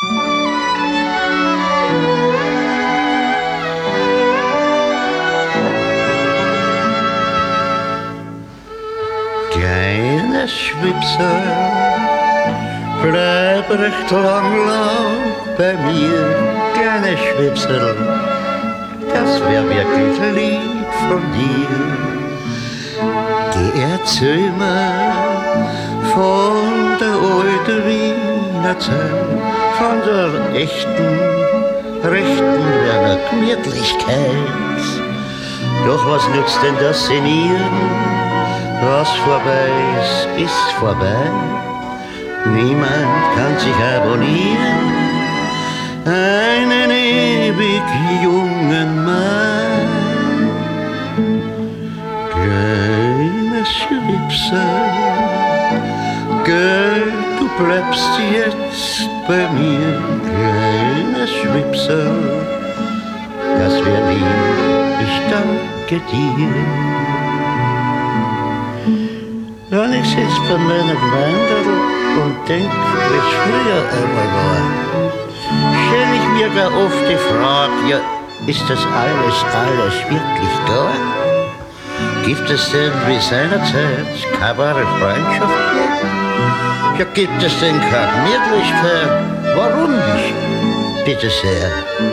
Kleine Schwipser, bleib recht lang bei mir. Kleine Schwipser, das wär wirklich lieb von dir. Geh, erzähl mir von der alten Wiener Zeit, von der echten, rechten Wiener Gemütlichkeit. Doch was nützt denn das Sinnieren? Was vorbei ist vorbei. Niemand kann sich abonnieren. Einen ewig jungen Mann. Kleine Schwipser, gell, du bleibst jetzt bei mir. Kleine Schwipser, das wär lieb, ich danke dir. Wenn ich sitz bei meiner Wanderl und denk, wie's früher einmal war, stell ich mir gar oft die Frage, ja, ist das alles wirklich da? Gibt es denn wie seinerzeit keine wahre Freundschaft mehr? Ja, gibt es denn keine Gemütlichkeit? Warum nicht? Bitte sehr.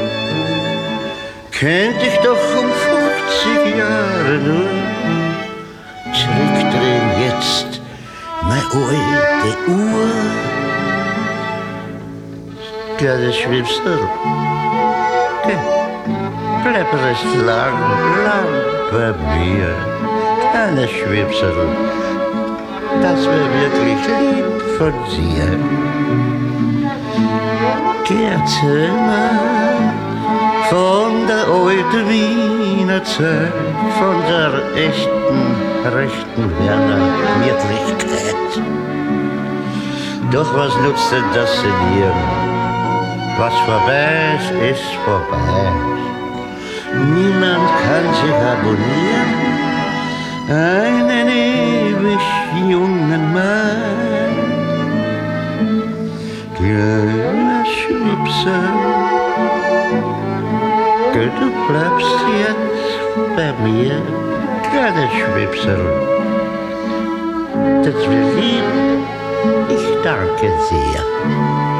Könnt ich doch um 50 Jahre nur zurückdrehen jetzt meine alte Uhr. Kleine Schwipser, bleib recht lang bei mir. Kleine Schwipser, das wär wirklich lieb von dir. Geh, erzähl mir von der alten Wiener Zeit, von der echten, rechten Wiener Gemütlichkeit. Doch was nutzt denn das Sinnieren? Was vorbei ist vorbei. Niemand kann sich abonnieren. Einen ewig jungen Mann. Kleiner Schwipser, gell, du bleibst jetzt bei mir. Kleiner Schwipser, das wär lieb, ich danke sehr.